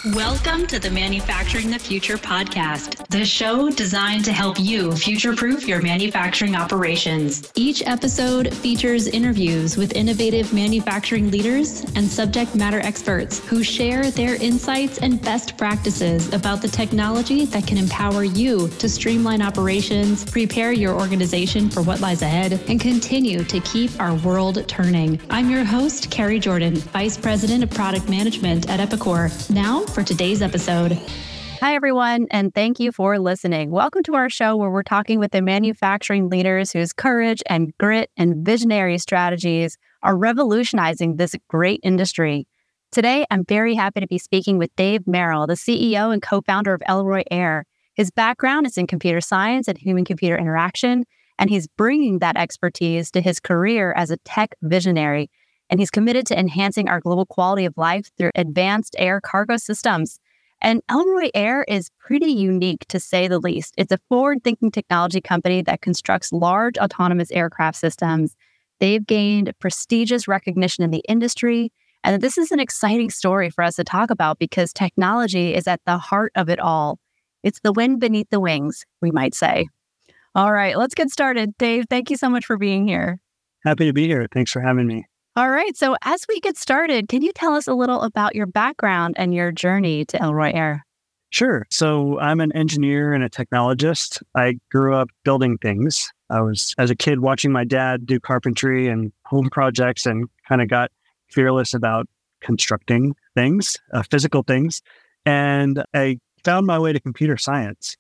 Welcome to the Manufacturing the Future podcast, the show designed to help you future-proof your manufacturing operations. Each episode features interviews with innovative manufacturing leaders and subject matter experts who share their insights and best practices about the technology that can empower you to streamline operations, prepare your organization for what lies ahead, and continue to keep our world turning. I'm your host, Carrie Jordan, Vice President of Product Management at Epicor. Now, for today's episode. Hi, everyone, and thank you for listening. Welcome to our show where we're talking with the manufacturing leaders whose courage and grit and visionary strategies are revolutionizing this great industry. Today, I'm very happy to be speaking with Dave Merrill, the CEO and co-founder of Elroy Air. His background is in computer science and human-computer interaction, and he's bringing that expertise to his career as a tech visionary. And he's committed to enhancing our global quality of life through advanced air cargo systems. And Elroy Air is pretty unique, to say the least. It's a forward-thinking technology company that constructs large autonomous aircraft systems. They've gained prestigious recognition in the industry. And this is an exciting story for us to talk about because technology is at the heart of it all. It's the wind beneath the wings, we might say. All right, let's get started. Dave, thank you so much for being here. Happy to be here. Thanks for having me. All right. So as we get started, can you tell us a little about your background and your journey to Elroy Air? Sure. So I'm an engineer and a technologist. I grew up building things. I was, as a kid, watching my dad do carpentry and home projects and kind of got fearless about constructing things, physical things. And I found my way to computer science.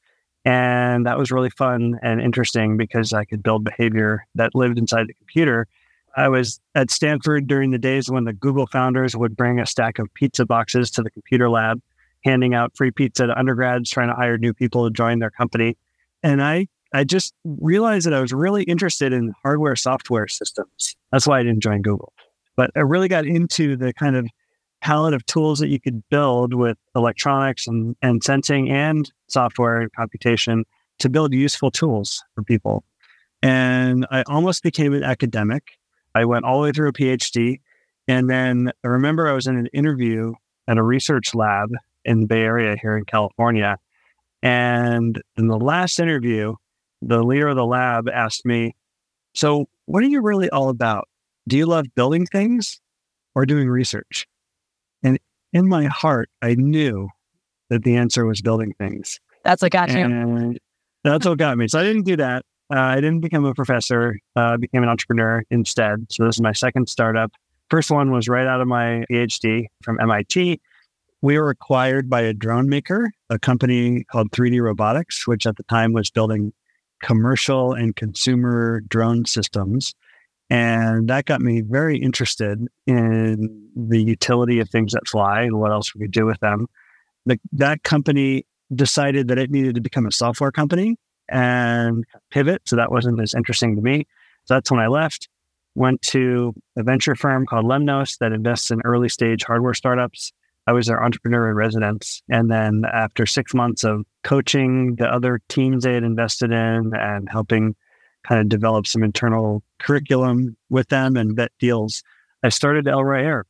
And that was really fun and interesting because I could build behavior that lived inside the computer. I was at Stanford during the days when the Google founders would bring a stack of pizza boxes to the computer lab, handing out free pizza to undergrads trying to hire new people to join their company. And I just realized that I was really interested in hardware, software systems. That's why I didn't join Google. But I really got into the kind of palette of tools that you could build with electronics and sensing and software and computation to build useful tools for people. And I almost became an academic. I went all the way through a PhD. And then I remember I was in an interview at a research lab in the Bay Area here in California. And in the last interview, the leader of the lab asked me, "So what are you really all about? Do you love building things or doing research?" And in my heart, I knew that the answer was building things. That's what got you. And that's what got me. So I didn't do that. I didn't become a professor, became an entrepreneur instead. So this is my second startup. First one was right out of my PhD from MIT. We were acquired by a drone maker, a company called 3D Robotics, which at the time was building commercial and consumer drone systems. And that got me very interested in the utility of things that fly and what else we could do with them. That company decided that it needed to become a software company and pivot. So that wasn't as interesting to me. So that's when I left, went to a venture firm called Lemnos that invests in early stage hardware startups. I was their entrepreneur in residence. And then after 6 months of coaching the other teams they had invested in and helping kind of develop some internal curriculum with them and vet deals, I started Elroy Air.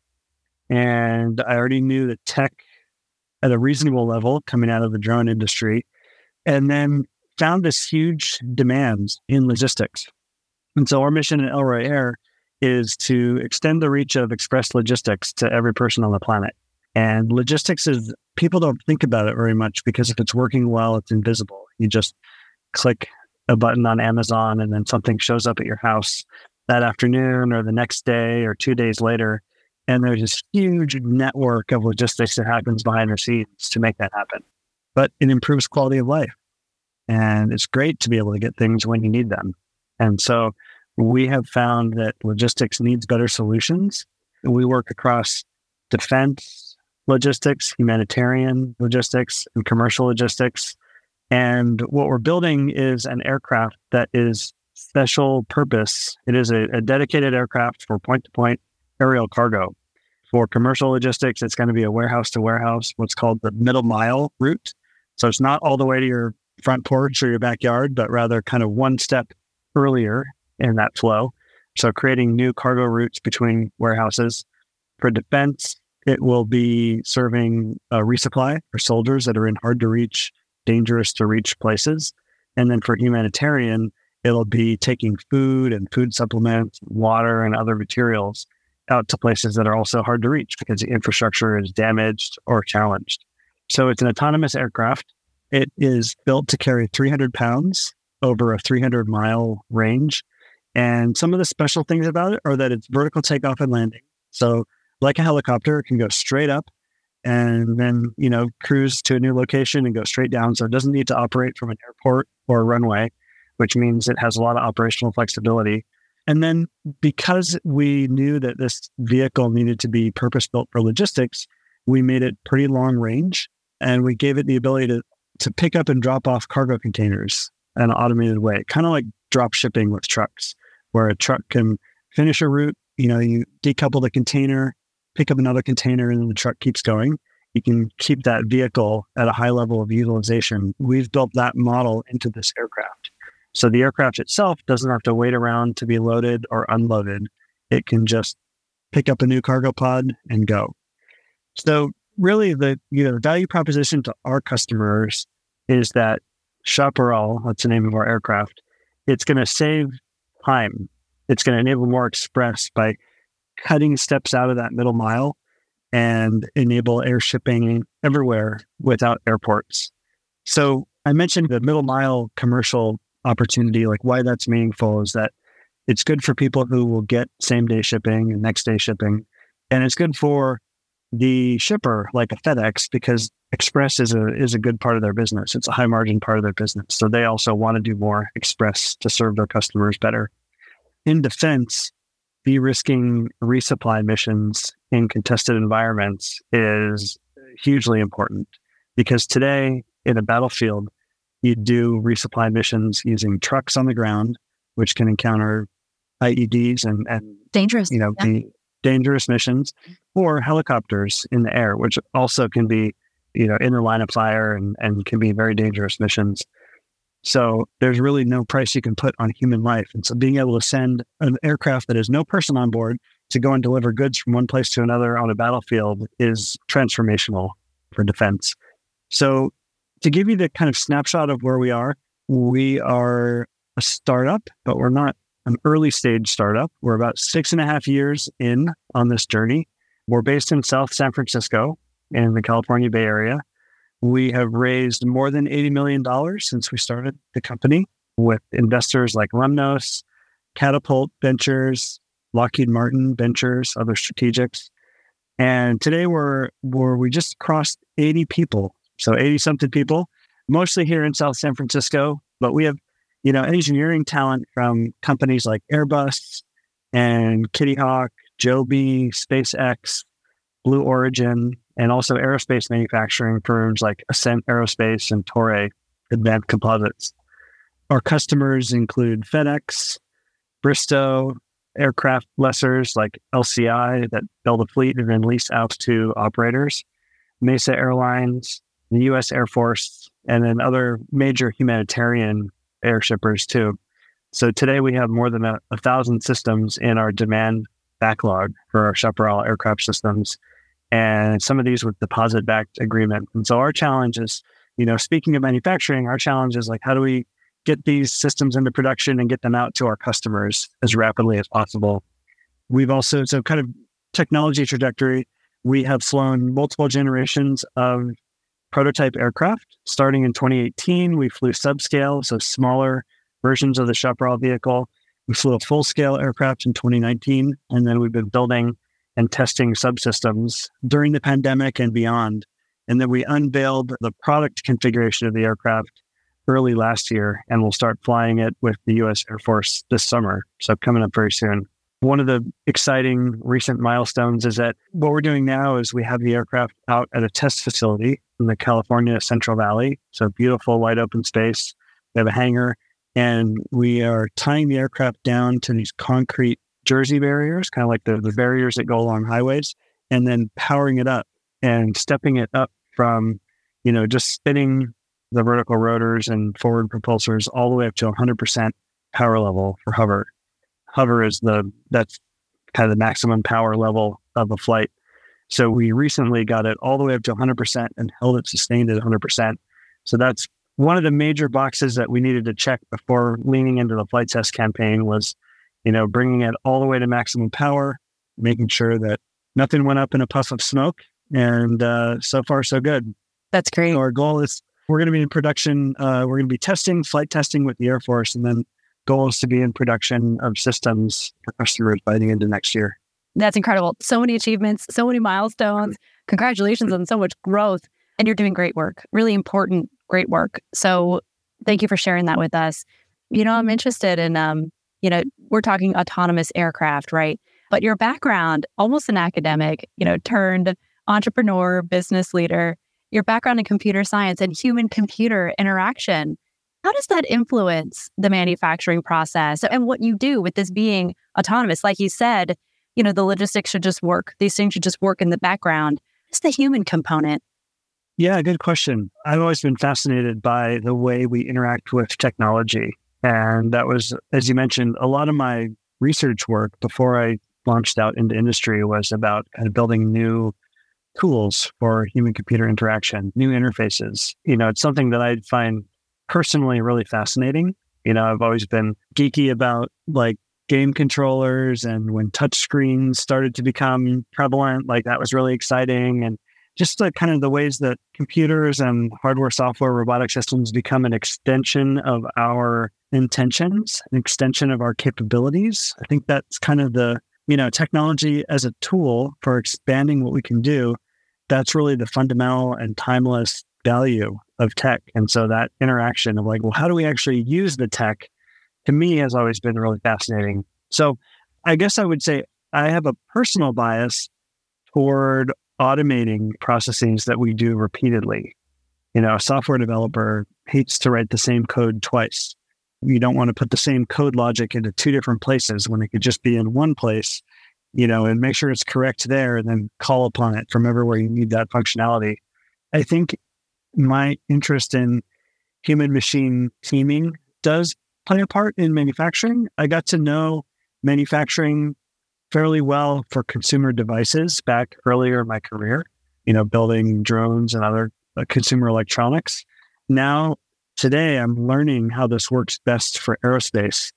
And I already knew the tech at a reasonable level coming out of the drone industry. And then found this huge demand in logistics. And so our mission at Elroy Air is to extend the reach of express logistics to every person on the planet. And logistics is, people don't think about it very much because if it's working well, it's invisible. You just click a button on Amazon and then something shows up at your house that afternoon or the next day or 2 days later. And there's this huge network of logistics that happens behind the scenes to make that happen. But it improves quality of life. And it's great to be able to get things when you need them. And so we have found that logistics needs better solutions. We work across defense logistics, humanitarian logistics, and commercial logistics. And what we're building is an aircraft that is special purpose. It is a dedicated aircraft for point-to-point aerial cargo. For commercial logistics, it's going to be a warehouse-to-warehouse, what's called the middle mile route. So it's not all the way to your front porch or your backyard, but rather kind of one step earlier in that flow. So creating new cargo routes between warehouses. For defense, it will be serving a resupply for soldiers that are in hard to reach, dangerous to reach places. And then for humanitarian, it'll be taking food and food supplements, water and other materials out to places that are also hard to reach because the infrastructure is damaged or challenged. So it's an autonomous aircraft. It is built to carry 300 pounds over a 300-mile range. And some of the special things about it are that it's vertical takeoff and landing. So like a helicopter, it can go straight up and then, cruise to a new location and go straight down. So it doesn't need to operate from an airport or a runway, which means it has a lot of operational flexibility. And then because we knew that this vehicle needed to be purpose-built for logistics, we made it pretty long range, and we gave it the ability to pick up and drop off cargo containers in an automated way, kind of like drop shipping with trucks, where a truck can finish a route, you decouple the container, pick up another container, and then the truck keeps going. You can keep that vehicle at a high level of utilization. We've built that model into this aircraft. So the aircraft itself doesn't have to wait around to be loaded or unloaded. It can just pick up a new cargo pod and go. So really the value proposition to our customers is that Chaparral, that's the name of our aircraft, it's going to save time. It's going to enable more express by cutting steps out of that middle mile and enable air shipping everywhere without airports. So I mentioned the middle mile commercial opportunity, like why that's meaningful is that it's good for people who will get same day shipping and next day shipping. And it's good for the shipper, like a FedEx, because express is a good part of their business. It's a high margin part of their business. So they also want to do more express to serve their customers better. In defense, de-risking resupply missions in contested environments is hugely important because today in a battlefield, you do resupply missions using trucks on the ground, which can encounter IEDs and dangerous, be dangerous missions, or helicopters in the air, which also can be, in the line of fire and can be very dangerous missions. So there's really no price you can put on human life. And so being able to send an aircraft that has no person on board to go and deliver goods from one place to another on a battlefield is transformational for defense. So to give you the kind of snapshot of where we are a startup, but we're not an early stage startup. We're about 6.5 years in on this journey. We're based in South San Francisco in the California Bay Area. We have raised more than $80 million since we started the company with investors like Lemnos, Catapult Ventures, Lockheed Martin Ventures, other strategics. And today we just crossed 80 people. So 80 something people, mostly here in South San Francisco, but we have, engineering talent from companies like Airbus and Kitty Hawk, Joby, SpaceX, Blue Origin, and also aerospace manufacturing firms like Ascent Aerospace and Toray Advanced Composites. Our customers include FedEx, Bristow, aircraft lessors like LCI that build a fleet and then lease out to operators, Mesa Airlines, the U.S. Air Force, and then other major humanitarian air shippers too. So today we have more than 1,000 systems in our demand backlog for our Chaparral aircraft systems, and some of these with deposit-backed agreement. And so our challenge is, speaking of manufacturing, our challenge is like, how do we get these systems into production and get them out to our customers as rapidly as possible? We've also, so kind of technology trajectory, we have flown multiple generations of prototype aircraft. Starting in 2018, we flew subscale, so smaller versions of the Chaparral vehicle. We flew a full-scale aircraft in 2019, and then we've been building and testing subsystems during the pandemic and beyond. And then we unveiled the product configuration of the aircraft early last year, and we'll start flying it with the U.S. Air Force this summer. So coming up very soon. One of the exciting recent milestones is that what we're doing now is we have the aircraft out at a test facility in the California Central Valley. So beautiful, wide open space. We have a hangar, and we are tying the aircraft down to these concrete Jersey barriers, kind of like the barriers that go along highways, and then powering it up and stepping it up from, just spinning the vertical rotors and forward propulsors all the way up to 100% power level for hover. Hover is that's kind of the maximum power level of a flight. So we recently got it all the way up to 100% and held it sustained at 100%. So that's one of the major boxes that we needed to check before leaning into the flight test campaign was, bringing it all the way to maximum power, making sure that nothing went up in a puff of smoke. And so far, so good. That's great. So our goal is we're going to be in production. We're going to be flight testing with the Air Force, and then goal is to be in production of systems for customers by the end of next year. That's incredible. So many achievements, so many milestones. Congratulations on so much growth. And you're doing great work, really important, great work. So thank you for sharing that with us. I'm interested in, we're talking autonomous aircraft, right? But your background, almost an academic, turned entrepreneur, business leader, your background in computer science and human-computer interaction. How does that influence the manufacturing process and what you do with this being autonomous? Like you said, the logistics should just work. These things should just work in the background. What's the human component? Yeah, good question. I've always been fascinated by the way we interact with technology. And that was, as you mentioned, a lot of my research work before I launched out into industry was about kind of building new tools for human-computer interaction, new interfaces. It's something that I find personally really fascinating. I've always been geeky about game controllers, and when touch screens started to become prevalent, that was really exciting. And just kind of the ways that computers and hardware, software, robotic systems become an extension of our intentions, an extension of our capabilities. I think that's kind of the, technology as a tool for expanding what we can do. That's really the fundamental and timeless value of tech. And so that interaction of how do we actually use the tech, to me, has always been really fascinating. So I guess I would say I have a personal bias toward automating processes that we do repeatedly. A software developer hates to write the same code twice. You don't want to put the same code logic into two different places when it could just be in one place, and make sure it's correct there and then call upon it from everywhere you need that functionality. I think my interest in human-machine teaming does play a part in manufacturing. I got to know manufacturing fairly well for consumer devices back earlier in my career, building drones and other consumer electronics. Now, today, I'm learning how this works best for aerospace.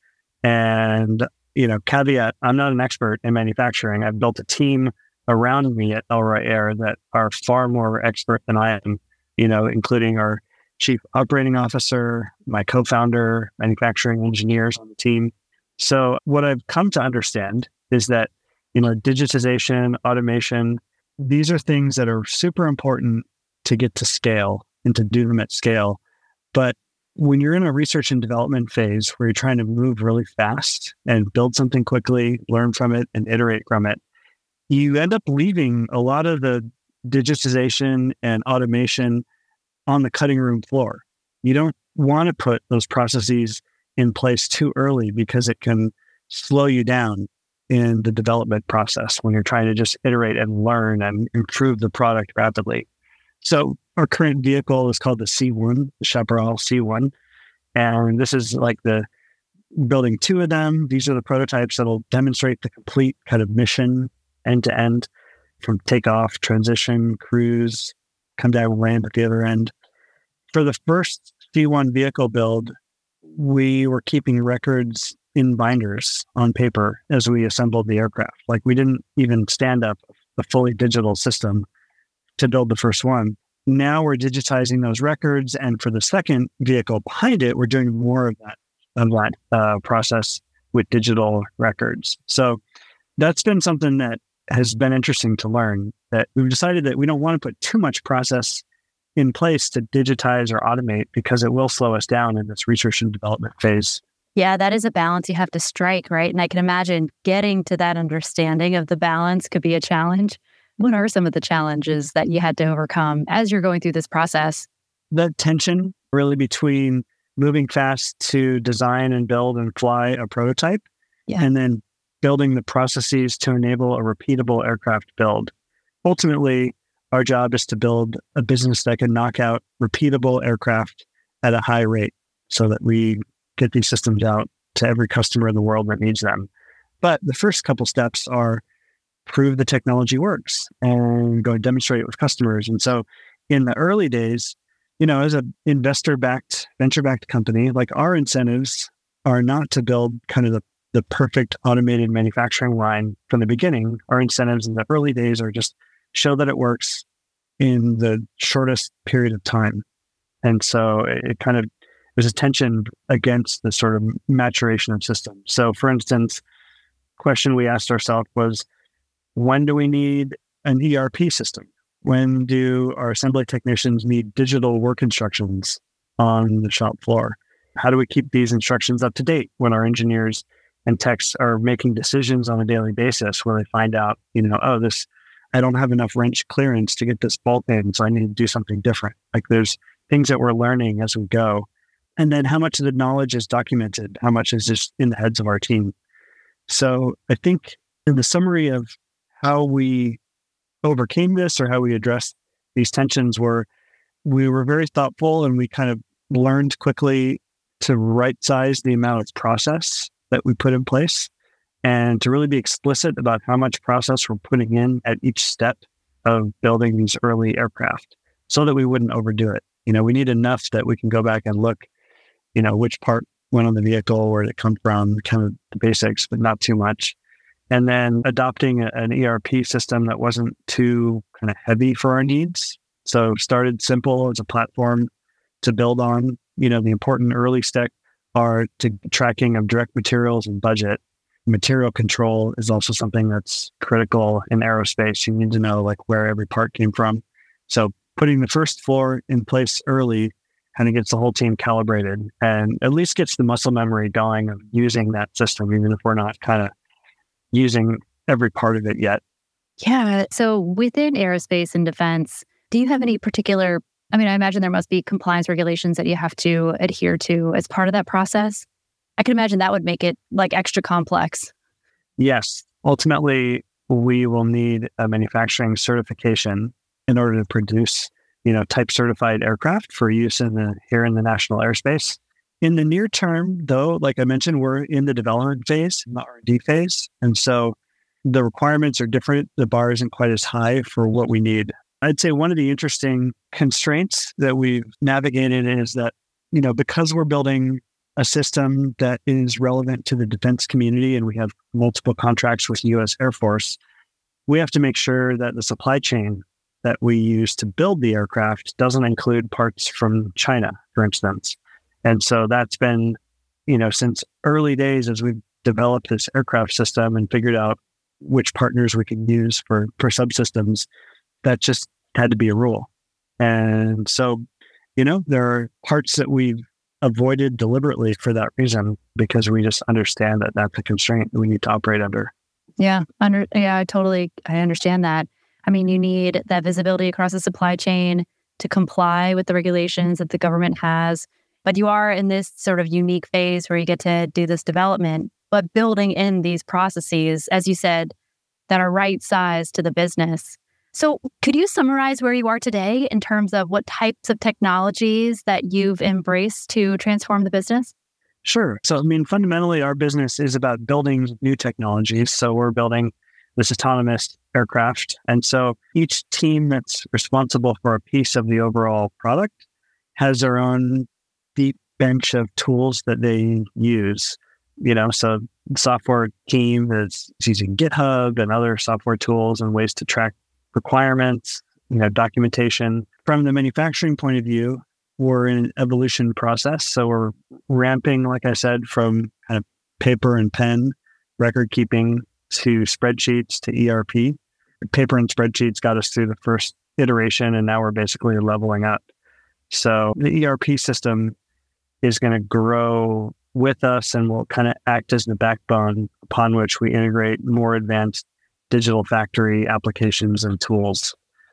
And, caveat, I'm not an expert in manufacturing. I've built a team around me at Elroy Air that are far more expert than I am, including our chief operating officer, my co-founder, manufacturing engineers on the team. So what I've come to understand is that, digitization, automation, these are things that are super important to get to scale and to do them at scale. But when you're in a research and development phase where you're trying to move really fast and build something quickly, learn from it, and iterate from it, you end up leaving a lot of the digitization and automation on the cutting room floor. You don't want to put those processes in place too early because it can slow you down in the development process when you're trying to just iterate and learn and improve the product rapidly. So our current vehicle is called the C1, the Chaparral C1. And this is the building two of them. These are the prototypes that'll demonstrate the complete kind of mission end to end, from takeoff, transition, cruise, come down and land at the other end. For the first C1 vehicle build, we were keeping records in binders on paper as we assembled the aircraft. We didn't even stand up a fully digital system to build the first one. Now we're digitizing those records. And for the second vehicle behind it, we're doing more of that process with digital records. So that's been something that has been interesting to learn, that we've decided that we don't want to put too much process in place to digitize or automate because it will slow us down in this research and development phase. Yeah, that is a balance you have to strike, right? And I can imagine getting to that understanding of the balance could be a challenge. What are some of the challenges that you had to overcome as you're going through this process? That tension really between moving fast to design and build and fly a prototype, and then building the processes to enable a repeatable aircraft build. Ultimately, our job is to build a business that can knock out repeatable aircraft at a high rate so that we get these systems out to every customer in the world that needs them. But the first couple steps are prove the technology works and go demonstrate it with customers. And so in the early days, as an investor-backed, venture-backed company, like our incentives are not to build kind of the perfect automated manufacturing line from the beginning. Our incentives in the early days are just show that it works in the shortest period of time. And so it kind of was a tension against the sort of maturation of systems. So for instance, question we asked ourselves was, when do we need an ERP system? When do our assembly technicians need digital work instructions on the shop floor? How do we keep these instructions up to date when our engineers and techs are making decisions on a daily basis where they find out, I don't have enough wrench clearance to get this bolt in, so I need to do something different. Like there's things that we're learning as we go. And then how much of the knowledge is documented? How much is just in the heads of our team? So I think in the summary of how we overcame this or how we addressed these tensions we were very thoughtful, and we kind of learned quickly to right size the amount of process that we put in place and to really be explicit about how much process we're putting in at each step of building these early aircraft so that we wouldn't overdo it. We need enough that we can go back and look, which part went on the vehicle, where did it come from, kind of the basics, but not too much. And then adopting an ERP system that wasn't too kind of heavy for our needs. So started simple as a platform to build on. The important early step are to tracking of direct materials and budget. Material control is also something that's critical in aerospace. You need to know where every part came from. So putting the first floor in place early kind of gets the whole team calibrated and at least gets the muscle memory going of using that system, even if we're not kind of using every part of it yet. Yeah. So within aerospace and defense, do you have any particular, I imagine there must be compliance regulations that you have to adhere to as part of that process. I can imagine that would make it extra complex. Yes. Ultimately, we will need a manufacturing certification in order to produce, type certified aircraft for use here in the national airspace. In the near term, though, like I mentioned, we're in the development phase, the R&D phase. And so the requirements are different. The bar isn't quite as high for what we need. I'd say one of the interesting constraints that we've navigated is that, because we're building a system that is relevant to the defense community and we have multiple contracts with the U.S. Air Force, we have to make sure that the supply chain that we use to build the aircraft doesn't include parts from China, for instance. And so that's been, since early days as we've developed this aircraft system and figured out which partners we can use for subsystems, that just had to be a rule. And so, there are parts that we've avoided deliberately for that reason, because we just understand that that's a constraint that we need to operate under. Yeah. I understand that. You need that visibility across the supply chain to comply with the regulations that the government has. But you are in this sort of unique phase where you get to do this development, but building in these processes, as you said, that are right sized to the business. So could you summarize where you are today in terms of what types of technologies that you've embraced to transform the business? Sure. So, fundamentally, our business is about building new technologies. So we're building this autonomous aircraft. And so each team that's responsible for a piece of the overall product has their own deep bench of tools that they use. So the software team is using GitHub and other software tools and ways to track requirements, documentation. From the manufacturing point of view, we're in an evolution process. So we're ramping, like I said, from kind of paper and pen record keeping to spreadsheets to ERP. Paper and spreadsheets got us through the first iteration, and now we're basically leveling up. So the ERP system is going to grow with us and will kind of act as the backbone upon which we integrate more advanced digital factory applications and tools.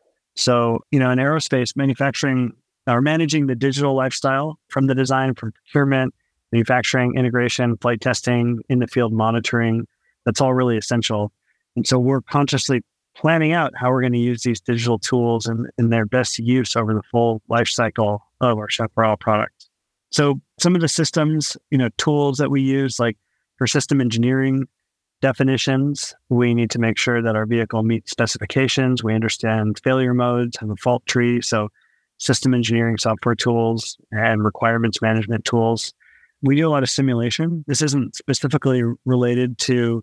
So, in aerospace, manufacturing or managing the digital lifestyle from the design, from procurement, manufacturing, integration, flight testing, in the field monitoring, that's all really essential. And so we're consciously planning out how we're going to use these digital tools and their best use over the full life cycle of our Chaparral product. So some of the systems, tools that we use, like for system engineering, definitions. We need to make sure that our vehicle meets specifications. We understand failure modes, have a fault tree. So system engineering software tools and requirements management tools. We do a lot of simulation. This isn't specifically related to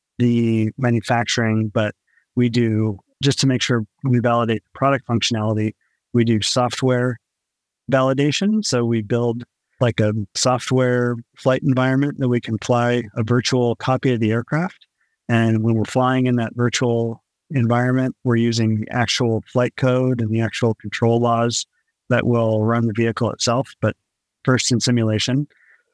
the manufacturing, but we do, just to make sure we validate the product functionality, we do software validation. So we build like a software flight environment that we can fly a virtual copy of the aircraft. And when we're flying in that virtual environment, we're using the actual flight code and the actual control laws that will run the vehicle itself, but first in simulation.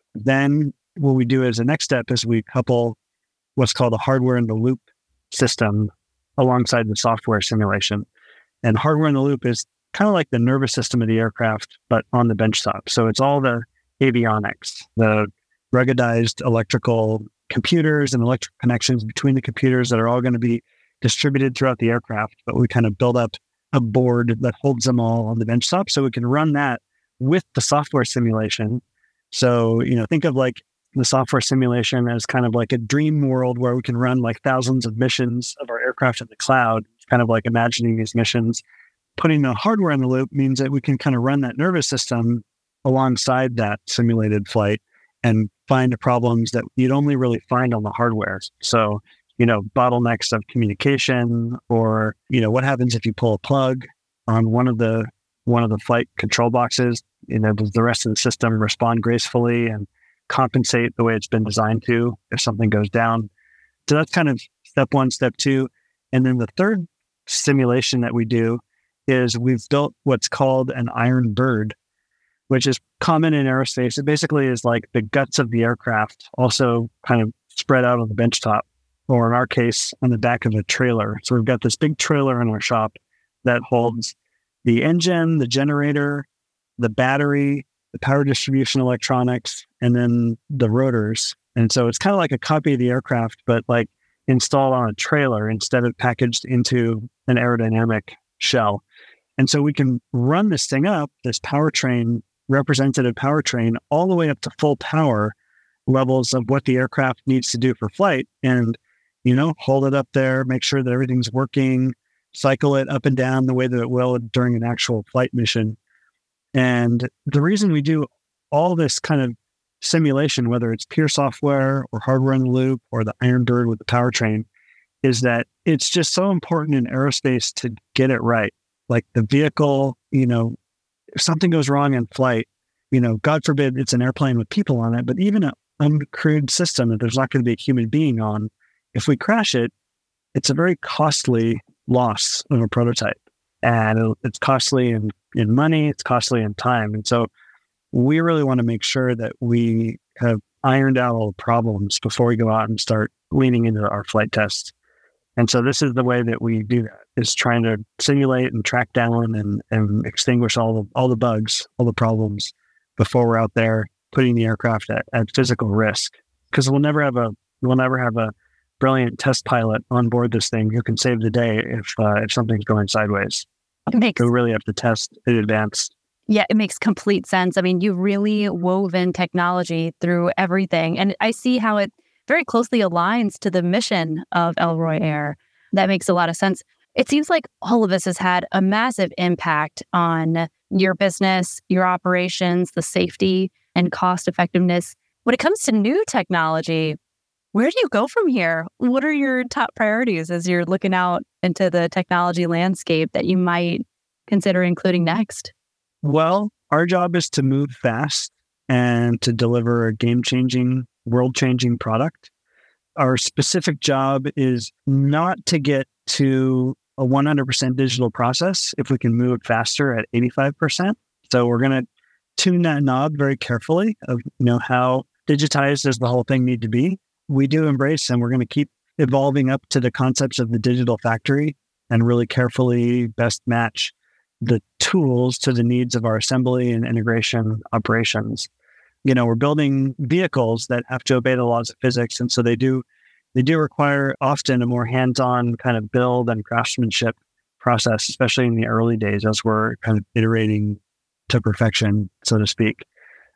Then what we do as a next step is we couple what's called a hardware in the loop system alongside the software simulation. And hardware in the loop is kind of like the nervous system of the aircraft, but on the benchtop. So it's all the avionics, the ruggedized electrical computers and electrical connections between the computers that are all going to be distributed throughout the aircraft. But we kind of build up a board that holds them all on the benchtop so we can run that with the software simulation. So, think of like the software simulation as kind of like a dream world where we can run like thousands of missions of our aircraft in the cloud, kind of like imagining these missions. Putting the hardware in the loop means that we can kind of run that nervous system alongside that simulated flight and find the problems that you'd only really find on the hardware. So, bottlenecks of communication, or, what happens if you pull a plug on one of the flight control boxes, does the rest of the system respond gracefully and compensate the way it's been designed to if something goes down? So that's kind of step one, step two. And then the third simulation that we do is we've built what's called an iron bird, which is common in aerospace. It basically is like the guts of the aircraft, also kind of spread out on the benchtop, or in our case, on the back of a trailer. So we've got this big trailer in our shop that holds the engine, the generator, the battery, the power distribution electronics, and then the rotors. And so it's kind of like a copy of the aircraft, but like installed on a trailer instead of packaged into an aerodynamic shell. And so we can run this thing up, this powertrain, representative powertrain, all the way up to full power levels of what the aircraft needs to do for flight, and, hold it up there, make sure that everything's working, cycle it up and down the way that it will during an actual flight mission. And the reason we do all this kind of simulation, whether it's pure software or hardware in the loop or the iron bird with the powertrain, is that it's just so important in aerospace to get it right. Like the vehicle, if something goes wrong in flight, God forbid it's an airplane with people on it, but even an uncrewed system that there's not going to be a human being on, if we crash it, it's a very costly loss of a prototype. And it's costly in money, it's costly in time. And so we really want to make sure that we have ironed out all the problems before we go out and start leaning into our flight tests. And so this is the way that we do that, is trying to simulate and track down and extinguish all the bugs, all the problems before we're out there putting the aircraft at physical risk. Because we'll never have a brilliant test pilot on board this thing who can save the day if something's going sideways. We really have to test in advance. Yeah, it makes complete sense. I mean, you've really woven technology through everything. And I see how it very closely aligns to the mission of Elroy Air. That makes a lot of sense. It seems like all of this has had a massive impact on your business, your operations, the safety and cost effectiveness. When it comes to new technology, where do you go from here? What are your top priorities as you're looking out into the technology landscape that you might consider including next? Well, our job is to move fast and to deliver a game-changing, world-changing product. Our specific job is not to get to a 100% digital process if we can move it faster at 85%. So we're going to tune that knob very carefully of how digitized does the whole thing need to be. We do embrace, and we're going to keep evolving up to the concepts of the digital factory and really carefully best match the tools to the needs of our assembly and integration operations. We're building vehicles that have to obey the laws of physics. And so they do require often a more hands-on kind of build and craftsmanship process, especially in the early days as we're kind of iterating to perfection, so to speak.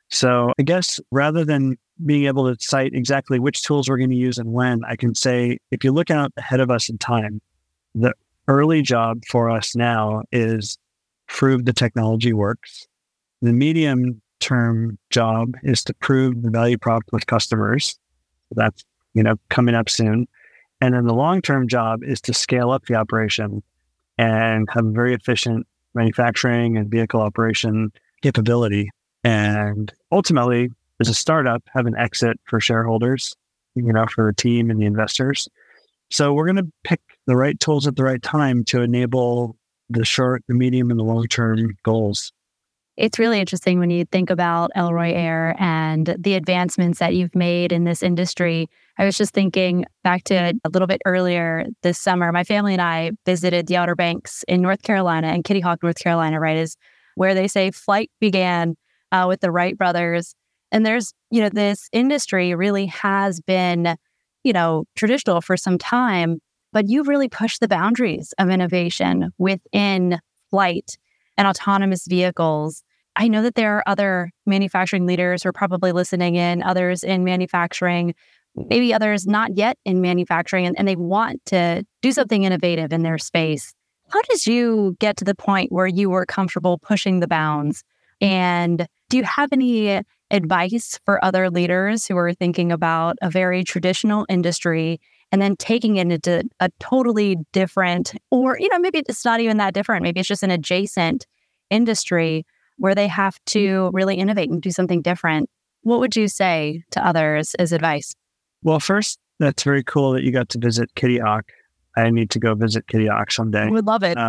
So I guess rather than being able to cite exactly which tools we're going to use and when, I can say, if you look out ahead of us in time, the early job for us now is prove the technology works. The medium term job is to prove the value prop with customers. That's, coming up soon. And then the long-term job is to scale up the operation and have a very efficient manufacturing and vehicle operation capability. And ultimately, as a startup, have an exit for shareholders, for the team and the investors. So we're going to pick the right tools at the right time to enable the short, the medium, and the long-term goals. It's really interesting when you think about Elroy Air and the advancements that you've made in this industry. I was just thinking back to a little bit earlier this summer. My family and I visited the Outer Banks in North Carolina, and Kitty Hawk, North Carolina, right, is where they say flight began with the Wright brothers. And there's, this industry really has been, traditional for some time, but you've really pushed the boundaries of innovation within flight and autonomous vehicles. I know that there are other manufacturing leaders who are probably listening in, others in manufacturing, maybe others not yet in manufacturing, and they want to do something innovative in their space. How did you get to the point where you were comfortable pushing the bounds? And do you have any advice for other leaders who are thinking about a very traditional industry and then taking it into a totally different, or, maybe it's not even that different, maybe it's just an adjacent industry where they have to really innovate and do something different? What would you say to others as advice? Well, first, that's very cool that you got to visit Kitty Hawk. I need to go visit Kitty Hawk someday. Would love it.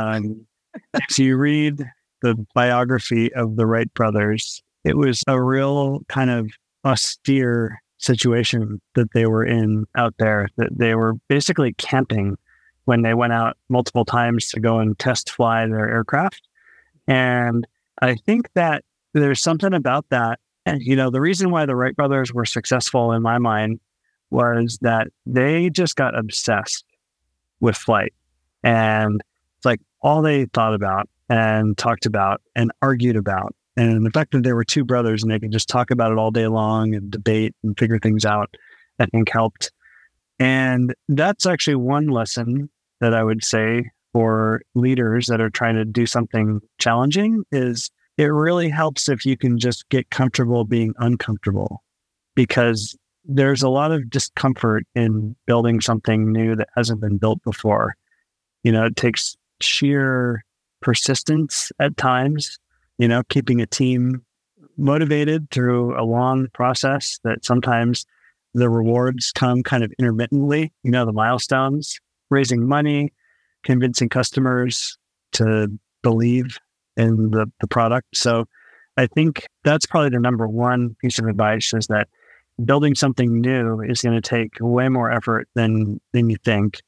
So you read the biography of the Wright brothers. It was a real kind of austere situation that they were in out there, that they were basically camping when they went out multiple times to go and test fly their aircraft. And I think that there's something about that. And, the reason why the Wright brothers were successful in my mind was that they just got obsessed with flight. And it's like all they thought about and talked about and argued about. And the fact that there were two brothers and they could just talk about it all day long and debate and figure things out, I think helped. And that's actually one lesson that I would say for leaders that are trying to do something challenging is it really helps if you can just get comfortable being uncomfortable, because there's a lot of discomfort in building something new that hasn't been built before. It takes sheer persistence at times, keeping a team motivated through a long process that sometimes the rewards come kind of intermittently, the milestones, raising money, convincing customers to believe in the product. So I think that's probably the number one piece of advice, is that building something new is going to take way more effort than you think.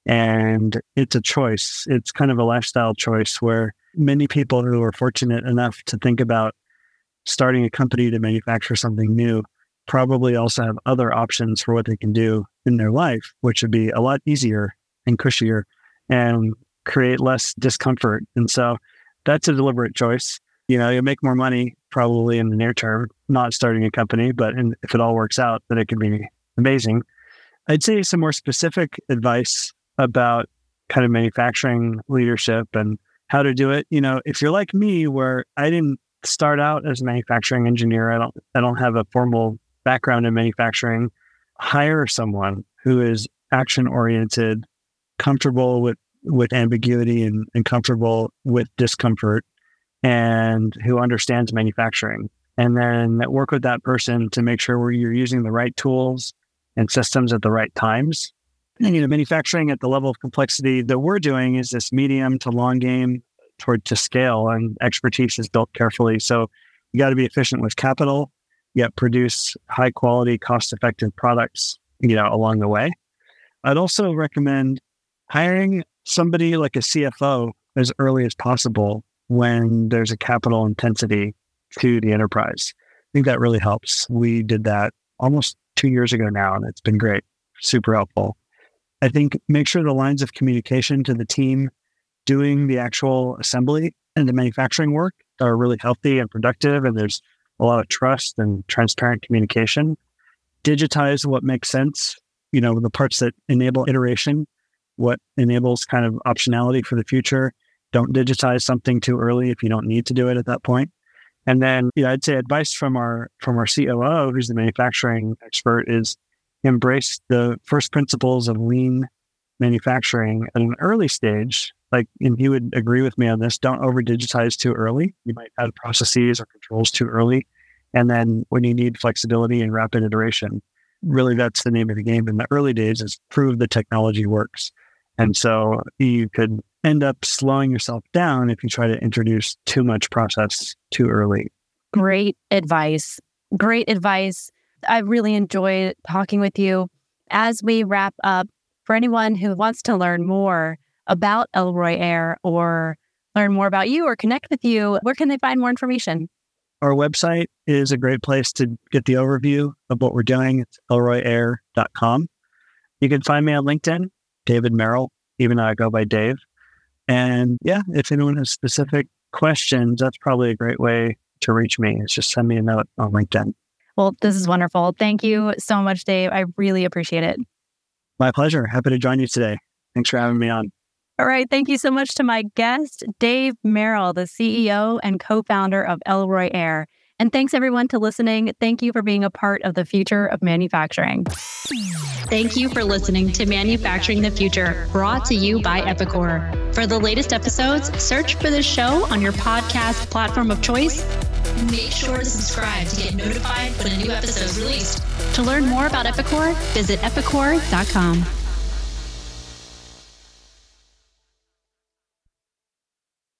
And it's a choice. It's kind of a lifestyle choice where many people who are fortunate enough to think about starting a company to manufacture something new probably also have other options for what they can do in their life, which would be a lot easier and cushier and create less discomfort. And so that's a deliberate choice. You'll make more money probably in the near term, not starting a company, but if it all works out, then it can be amazing. I'd say some more specific advice about kind of manufacturing leadership and how to do it. If you're like me, where I didn't start out as a manufacturing engineer, I don't have a formal background in manufacturing, hire someone who is action oriented, comfortable with ambiguity and comfortable with discomfort, and who understands manufacturing. And then work with that person to make sure you're using the right tools and systems at the right times. And, manufacturing at the level of complexity that we're doing is this medium to long game to scale, and expertise is built carefully. So you got to be efficient with capital, yet produce high quality, cost effective products, along the way. I'd also recommend hiring somebody like a CFO as early as possible when there's a capital intensity to the enterprise. I think that really helps. We did that almost 2 years ago now, and it's been great, super helpful. I think make sure the lines of communication to the team doing the actual assembly and the manufacturing work are really healthy and productive, and there's a lot of trust and transparent communication. Digitize what makes sense, the parts that enable iteration, what enables kind of optionality for the future. Don't digitize something too early if you don't need to do it at that point. And then I'd say advice from our COO, who's the manufacturing expert, is embrace the first principles of lean manufacturing at an early stage. And he would agree with me on this, don't over digitize too early. You might add processes or controls too early. And then when you need flexibility and rapid iteration, really that's the name of the game in the early days, is prove the technology works. And so you could end up slowing yourself down if you try to introduce too much process too early. Great advice. Great advice. I really enjoyed talking with you. As we wrap up, for anyone who wants to learn more about Elroy Air or learn more about you or connect with you, where can they find more information? Our website is a great place to get the overview of what we're doing. It's elroyair.com. You can find me on LinkedIn, David Merrill, even though I go by Dave. And if anyone has specific questions, that's probably a great way to reach me. Is just send me a note on LinkedIn. Well, this is wonderful. Thank you so much, Dave. I really appreciate it. My pleasure. Happy to join you today. Thanks for having me on. All right. Thank you so much to my guest, Dave Merrill, the CEO and co-founder of Elroy Air. And thanks everyone to listening. Thank you for being a part of the future of manufacturing. Thank you for listening to Manufacturing the Future, brought to you by Epicor. For the latest episodes, search for the show on your podcast platform of choice. Make sure to subscribe to get notified when a new episode is released. To learn more about Epicor, visit epicor.com.